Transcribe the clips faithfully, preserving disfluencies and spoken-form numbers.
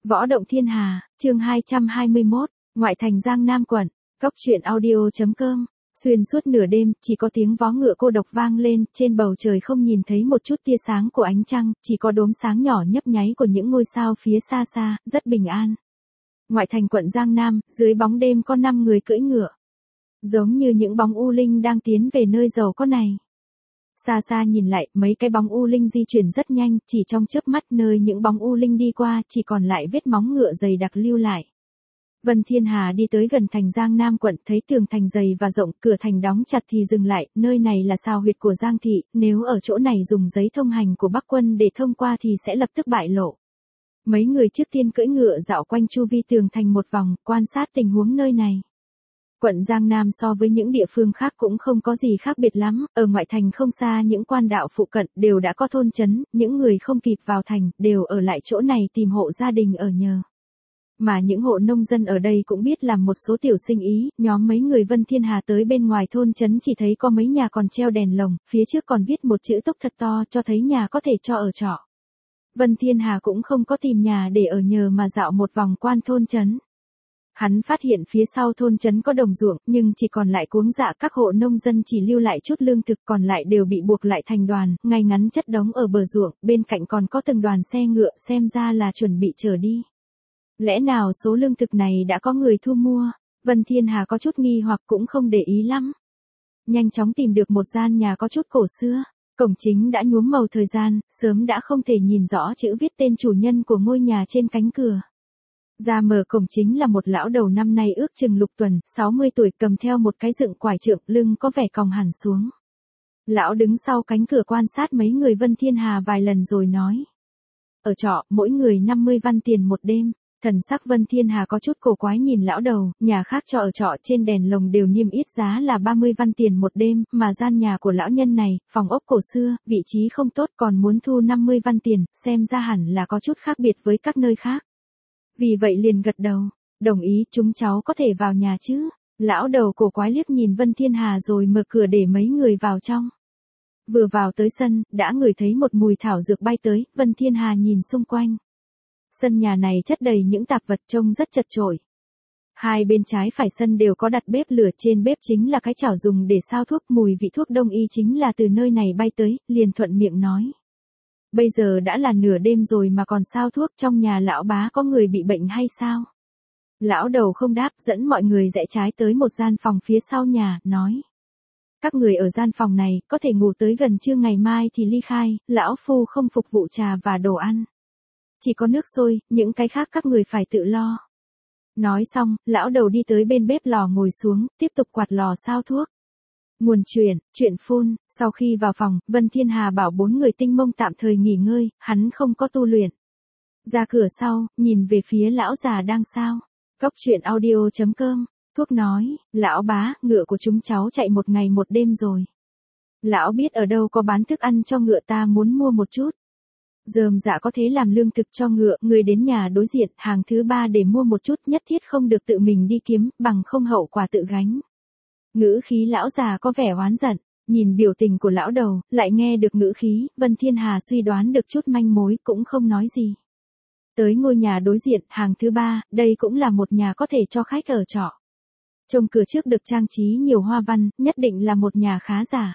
Võ động thiên hà, chương hai trăm hai mươi mốt, ngoại thành Giang Nam quận, cốc truyện audio chấm com. Xuyên suốt nửa đêm, chỉ có tiếng vó ngựa cô độc vang lên, trên bầu trời không nhìn thấy một chút tia sáng của ánh trăng, chỉ có đốm sáng nhỏ nhấp nháy của những ngôi sao phía xa xa, rất bình an. Ngoại thành quận Giang Nam, dưới bóng đêm có năm người cưỡi ngựa. Giống như những bóng u linh đang tiến về nơi giàu có này. Xa xa nhìn lại, mấy cái bóng u linh di chuyển rất nhanh, chỉ trong chớp mắt nơi những bóng u linh đi qua, chỉ còn lại vết móng ngựa dày đặc lưu lại. Vân Thiên Hà đi tới gần thành Giang Nam quận, thấy tường thành dày và rộng, cửa thành đóng chặt thì dừng lại, nơi này là sao huyệt của Giang thị, nếu ở chỗ này dùng giấy thông hành của Bắc quân để thông qua thì sẽ lập tức bại lộ. Mấy người trước tiên cưỡi ngựa dạo quanh chu vi tường thành một vòng, quan sát tình huống nơi này. Quận Giang Nam so với những địa phương khác cũng không có gì khác biệt lắm, ở ngoại thành không xa những quan đạo phụ cận đều đã có thôn trấn, những người không kịp vào thành đều ở lại chỗ này tìm hộ gia đình ở nhờ. Mà những hộ nông dân ở đây cũng biết làm một số tiểu sinh ý, nhóm mấy người Vân Thiên Hà tới bên ngoài thôn trấn chỉ thấy có mấy nhà còn treo đèn lồng, phía trước còn viết một chữ tốc thật to cho thấy nhà có thể cho ở trọ. Vân Thiên Hà cũng không có tìm nhà để ở nhờ mà dạo một vòng quan thôn trấn. Hắn phát hiện phía sau thôn trấn có đồng ruộng, nhưng chỉ còn lại cuống dạ, các hộ nông dân chỉ lưu lại chút lương thực, còn lại đều bị buộc lại thành đoàn, ngay ngắn chất đống ở bờ ruộng, bên cạnh còn có từng đoàn xe ngựa, xem ra là chuẩn bị chở đi. Lẽ nào số lương thực này đã có người thu mua? Vân Thiên Hà có chút nghi hoặc cũng không để ý lắm. Nhanh chóng tìm được một gian nhà có chút cổ xưa, cổng chính đã nhuốm màu thời gian, sớm đã không thể nhìn rõ chữ viết tên chủ nhân của ngôi nhà trên cánh cửa. Ra mở cổng chính là một lão đầu năm nay ước chừng lục tuần, sáu mươi tuổi, cầm theo một cái dựng quải trượng, lưng có vẻ còng hẳn xuống. Lão đứng sau cánh cửa quan sát mấy người Vân Thiên Hà vài lần rồi nói. Ở trọ, mỗi người năm mươi văn tiền một đêm. Thần sắc Vân Thiên Hà có chút cổ quái nhìn lão đầu, nhà khác cho ở trọ trên đèn lồng đều niêm yết giá là ba mươi văn tiền một đêm, mà gian nhà của lão nhân này, phòng ốc cổ xưa, vị trí không tốt còn muốn thu năm mươi văn tiền, xem ra hẳn là có chút khác biệt với các nơi khác. Vì vậy liền gật đầu, đồng ý, chúng cháu có thể vào nhà chứ. Lão đầu cổ quái liếc nhìn Vân Thiên Hà rồi mở cửa để mấy người vào trong. Vừa vào tới sân, đã ngửi thấy một mùi thảo dược bay tới, Vân Thiên Hà nhìn xung quanh. Sân nhà này chất đầy những tạp vật trông rất chật chội. Hai bên trái phải sân đều có đặt bếp lửa, trên bếp chính là cái chảo dùng để sao thuốc, mùi vị thuốc đông y chính là từ nơi này bay tới, liền thuận miệng nói. Bây giờ đã là nửa đêm rồi mà còn sao thuốc, trong nhà lão bá có người bị bệnh hay sao? Lão đầu không đáp, dẫn mọi người rẽ trái tới một gian phòng phía sau nhà, nói. Các người ở gian phòng này, có thể ngủ tới gần trưa ngày mai thì ly khai, lão phu không phục vụ trà và đồ ăn. Chỉ có nước sôi, những cái khác các người phải tự lo. Nói xong, lão đầu đi tới bên bếp lò ngồi xuống, tiếp tục quạt lò sao thuốc. Nguồn chuyện, chuyện phun, sau khi vào phòng, Vân Thiên Hà bảo bốn người tinh mông tạm thời nghỉ ngơi, hắn không có tu luyện. Ra cửa sau, nhìn về phía lão già đang sao. Cốc truyện audio chấm com, thuốc nói, lão bá, ngựa của chúng cháu chạy một ngày một đêm rồi. Lão biết ở đâu có bán thức ăn cho ngựa, ta muốn mua một chút. Dườm dạ có thế làm lương thực cho ngựa, người đến nhà đối diện, hàng thứ ba để mua một chút, nhất thiết không được tự mình đi kiếm, bằng không hậu quả tự gánh. Ngữ khí lão già có vẻ oán giận, nhìn biểu tình của lão đầu, lại nghe được ngữ khí, Vân Thiên Hà suy đoán được chút manh mối, cũng không nói gì. Tới ngôi nhà đối diện, hàng thứ ba, đây cũng là một nhà có thể cho khách ở trọ. Trông cửa trước được trang trí nhiều hoa văn, nhất định là một nhà khá giả.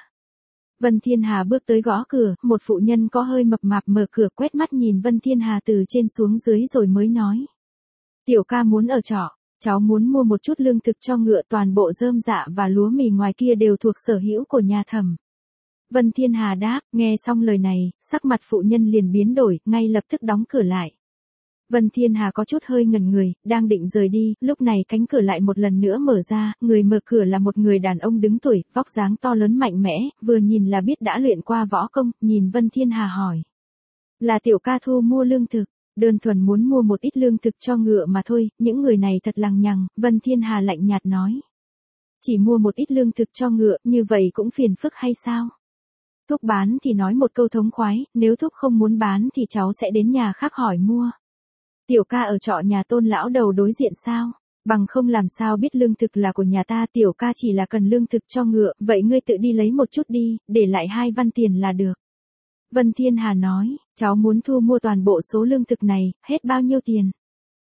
Vân Thiên Hà bước tới gõ cửa, một phụ nhân có hơi mập mạp mở cửa, quét mắt nhìn Vân Thiên Hà từ trên xuống dưới rồi mới nói. Tiểu ca muốn ở trọ, cháu muốn mua một chút lương thực cho ngựa, toàn bộ rơm dạ và lúa mì ngoài kia đều thuộc sở hữu của nhà Thẩm. Vân Thiên Hà đáp, nghe xong lời này, sắc mặt phụ nhân liền biến đổi, ngay lập tức đóng cửa lại. Vân Thiên Hà có chút hơi ngẩn người, đang định rời đi, lúc này cánh cửa lại một lần nữa mở ra, người mở cửa là một người đàn ông đứng tuổi, vóc dáng to lớn mạnh mẽ, vừa nhìn là biết đã luyện qua võ công, nhìn Vân Thiên Hà hỏi. Là tiểu ca thu mua lương thực, đơn thuần muốn mua một ít lương thực cho ngựa mà thôi, những người này thật lằng nhằng, Vân Thiên Hà lạnh nhạt nói. Chỉ mua một ít lương thực cho ngựa, như vậy cũng phiền phức hay sao? Thúc bán thì nói một câu thống khoái, nếu thúc không muốn bán thì cháu sẽ đến nhà khác hỏi mua. Tiểu ca ở trọ nhà Tôn lão đầu đối diện sao? Bằng không làm sao biết lương thực là của nhà ta, tiểu ca chỉ là cần lương thực cho ngựa, vậy ngươi tự đi lấy một chút đi, để lại hai văn tiền là được. Vân Thiên Hà nói, cháu muốn thu mua toàn bộ số lương thực này, hết bao nhiêu tiền?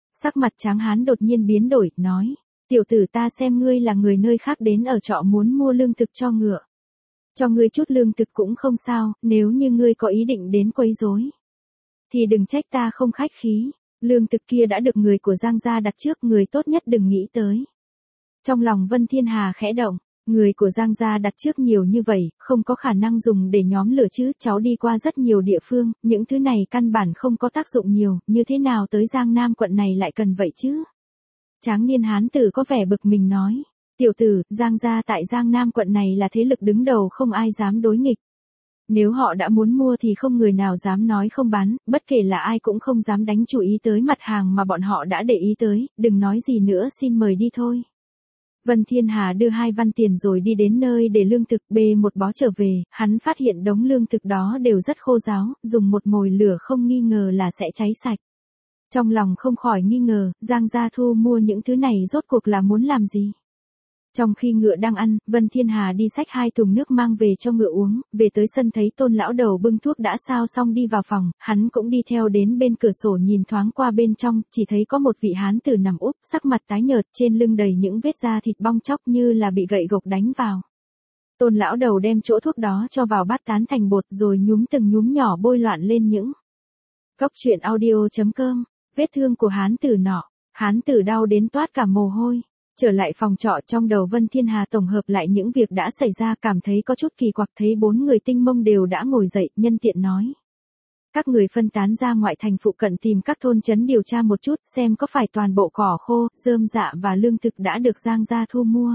Sắc mặt Tráng Hán đột nhiên biến đổi, nói. Tiểu tử, ta xem ngươi là người nơi khác đến ở trọ muốn mua lương thực cho ngựa. Cho ngươi chút lương thực cũng không sao, nếu như ngươi có ý định đến quấy rối, thì đừng trách ta không khách khí. Lương thực kia đã được người của Giang gia đặt trước, người tốt nhất đừng nghĩ tới. Trong lòng Vân Thiên Hà khẽ động, người của Giang gia đặt trước nhiều như vậy, không có khả năng dùng để nhóm lửa chứ, cháu đi qua rất nhiều địa phương, những thứ này căn bản không có tác dụng nhiều, như thế nào tới Giang Nam quận này lại cần vậy chứ? Tráng niên hán tử có vẻ bực mình nói, tiểu tử, Giang gia tại Giang Nam quận này là thế lực đứng đầu, không ai dám đối nghịch. Nếu họ đã muốn mua thì không người nào dám nói không bán, bất kể là ai cũng không dám đánh chú ý tới mặt hàng mà bọn họ đã để ý tới, đừng nói gì nữa, xin mời đi thôi. Vân Thiên Hà đưa hai văn tiền rồi đi đến nơi để lương thực, bê một bó trở về, hắn phát hiện đống lương thực đó đều rất khô ráo, dùng một mồi lửa không nghi ngờ là sẽ cháy sạch. Trong lòng không khỏi nghi ngờ, Giang gia thu mua những thứ này rốt cuộc là muốn làm gì? Trong khi ngựa đang ăn, Vân Thiên Hà đi xách hai thùng nước mang về cho ngựa uống, về tới sân thấy Tôn lão đầu bưng thuốc đã sao xong đi vào phòng, hắn cũng đi theo đến bên cửa sổ nhìn thoáng qua bên trong, chỉ thấy có một vị hán tử nằm úp, sắc mặt tái nhợt, trên lưng đầy những vết da thịt bong chóc như là bị gậy gộc đánh vào. Tôn lão đầu đem chỗ thuốc đó cho vào bát tán thành bột rồi nhúm từng nhúm nhỏ bôi loạn lên những. Cốc truyện audio chấm com, vết thương của hán tử nọ, hán tử đau đến toát cả mồ hôi. Trở lại phòng trọ, trong đầu Vân Thiên Hà tổng hợp lại những việc đã xảy ra, cảm thấy có chút kỳ quặc, thấy bốn người tinh mông đều đã ngồi dậy, nhân tiện nói. Các người phân tán ra ngoại thành phụ cận tìm các thôn trấn điều tra một chút, xem có phải toàn bộ cỏ khô, rơm rạ và lương thực đã được Giang gia thu mua.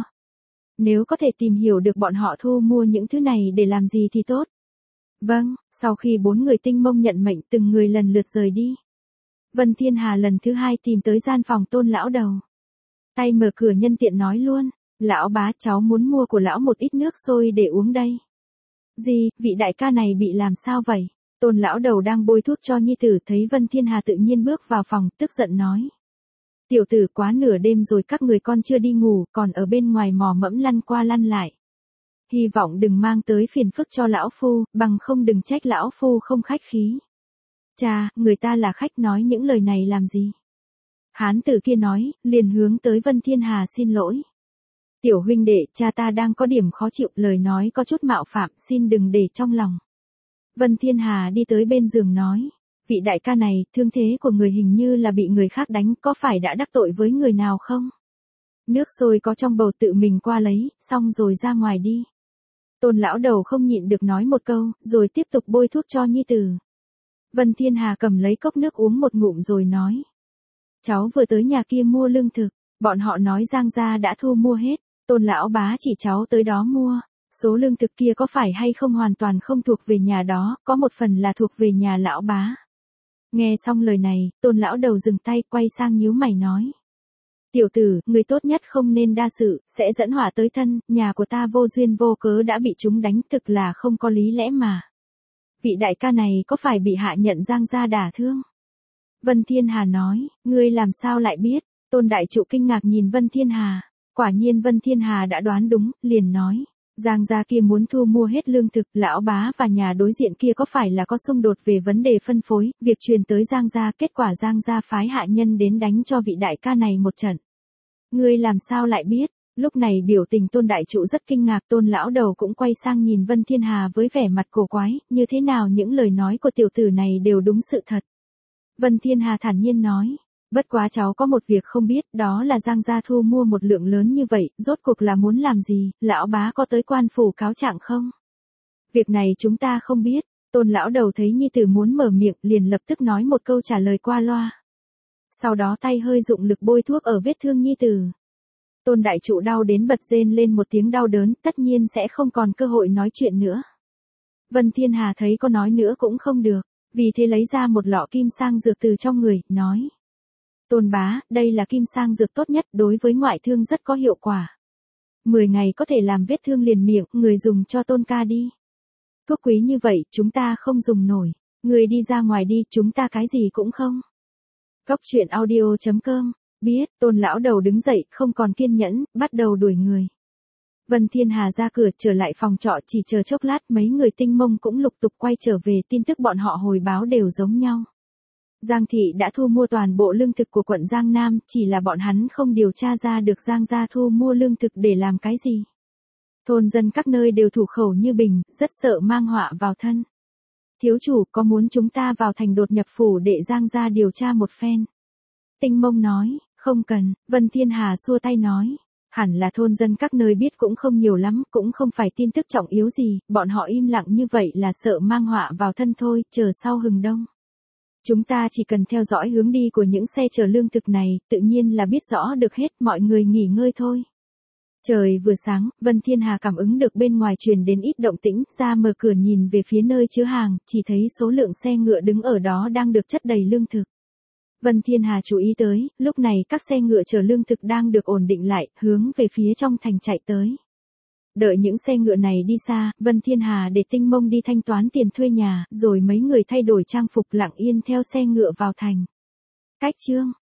Nếu có thể tìm hiểu được bọn họ thu mua những thứ này để làm gì thì tốt. Vâng, sau khi bốn người tinh mông nhận mệnh từng người lần lượt rời đi. Vân Thiên Hà lần thứ hai tìm tới gian phòng Tôn lão đầu. Tay mở cửa nhân tiện nói luôn, lão bá, cháu muốn mua của lão một ít nước sôi để uống đây. Gì, vị đại ca này bị làm sao vậy? Tôn lão đầu đang bôi thuốc cho nhi tử thấy Vân Thiên Hà tự nhiên bước vào phòng, tức giận nói. Tiểu tử, quá nửa đêm rồi các người con chưa đi ngủ, còn ở bên ngoài mò mẫm lăn qua lăn lại. Hy vọng đừng mang tới phiền phức cho lão phu, bằng không đừng trách lão phu không khách khí. Cha, người ta là khách nói những lời này làm gì? Hán tử kia nói, liền hướng tới Vân Thiên Hà xin lỗi. Tiểu huynh đệ, cha ta đang có điểm khó chịu, lời nói có chút mạo phạm, xin đừng để trong lòng. Vân Thiên Hà đi tới bên giường nói, vị đại ca này, thương thế của người hình như là bị người khác đánh, có phải đã đắc tội với người nào không? Nước sôi có trong bầu tự mình qua lấy, xong rồi ra ngoài đi. Tôn lão đầu không nhịn được nói một câu, rồi tiếp tục bôi thuốc cho nhi tử. Vân Thiên Hà cầm lấy cốc nước uống một ngụm rồi nói. Cháu vừa tới nhà kia mua lương thực, bọn họ nói Giang gia đã thu mua hết, Tôn lão bá chỉ cháu tới đó mua, số lương thực kia có phải hay không hoàn toàn không thuộc về nhà đó, có một phần là thuộc về nhà lão bá. Nghe xong lời này, Tôn lão đầu dừng tay, quay sang nhíu mày nói. Tiểu tử, người tốt nhất không nên đa sự, sẽ dẫn họa tới thân, nhà của ta vô duyên vô cớ đã bị chúng đánh, thực là không có lý lẽ mà. Vị đại ca này có phải bị hạ nhận Giang gia đả thương? Vân Thiên Hà nói, ngươi làm sao lại biết? Tôn đại trụ kinh ngạc nhìn Vân Thiên Hà. Quả nhiên Vân Thiên Hà đã đoán đúng, liền nói. Giang gia kia muốn thu mua hết lương thực, lão bá và nhà đối diện kia có phải là có xung đột về vấn đề phân phối, việc truyền tới Giang gia, kết quả Giang gia phái hạ nhân đến đánh cho vị đại ca này một trận. Ngươi làm sao lại biết? Lúc này biểu tình Tôn đại trụ rất kinh ngạc, Tôn lão đầu cũng quay sang nhìn Vân Thiên Hà với vẻ mặt cổ quái, như thế nào những lời nói của tiểu tử này đều đúng sự thật. Vân Thiên Hà thản nhiên nói, bất quá cháu có một việc không biết, đó là Giang gia thu mua một lượng lớn như vậy, rốt cuộc là muốn làm gì, lão bá có tới quan phủ cáo trạng không? Việc này chúng ta không biết, Tôn lão đầu thấy nhi tử muốn mở miệng, liền lập tức nói một câu trả lời qua loa. Sau đó tay hơi dụng lực bôi thuốc ở vết thương nhi tử. Tôn đại trụ đau đến bật rên lên một tiếng đau đớn, tất nhiên sẽ không còn cơ hội nói chuyện nữa. Vân Thiên Hà thấy có nói nữa cũng không được, vì thế lấy ra một lọ kim sang dược từ trong người, nói. Tôn bá, đây là kim sang dược tốt nhất, đối với ngoại thương rất có hiệu quả. Mười ngày có thể làm vết thương liền miệng, người dùng cho Tôn ca đi. Thuốc quý như vậy, chúng ta không dùng nổi. Người đi ra ngoài đi, chúng ta cái gì cũng không. Cốc truyện audio chấm com, biết, Tôn lão đầu đứng dậy, không còn kiên nhẫn, bắt đầu đuổi người. Vân Thiên Hà ra cửa trở lại phòng trọ, chỉ chờ chốc lát mấy người tinh mông cũng lục tục quay trở về, tin tức bọn họ hồi báo đều giống nhau. Giang thị đã thu mua toàn bộ lương thực của quận Giang Nam, chỉ là bọn hắn không điều tra ra được Giang gia thu mua lương thực để làm cái gì. Thôn dân các nơi đều thủ khẩu như bình, rất sợ mang họa vào thân. Thiếu chủ có muốn chúng ta vào thành đột nhập phủ để Giang gia điều tra một phen? Tinh Mông nói, không cần. Vân Thiên Hà xua tay nói, hẳn là thôn dân các nơi biết cũng không nhiều lắm, cũng không phải tin tức trọng yếu gì, bọn họ im lặng như vậy là sợ mang họa vào thân thôi, chờ sau hừng đông. Chúng ta chỉ cần theo dõi hướng đi của những xe chở lương thực này, tự nhiên là biết rõ được hết, mọi người nghỉ ngơi thôi. Trời vừa sáng, Vân Thiên Hà cảm ứng được bên ngoài truyền đến ít động tĩnh, ra mở cửa nhìn về phía nơi chứa hàng, chỉ thấy số lượng xe ngựa đứng ở đó đang được chất đầy lương thực. Vân Thiên Hà chú ý tới, lúc này các xe ngựa chở lương thực đang được ổn định lại, hướng về phía trong thành chạy tới. Đợi những xe ngựa này đi xa, Vân Thiên Hà để Tinh Mông đi thanh toán tiền thuê nhà, rồi mấy người thay đổi trang phục lặng yên theo xe ngựa vào thành. Cách chương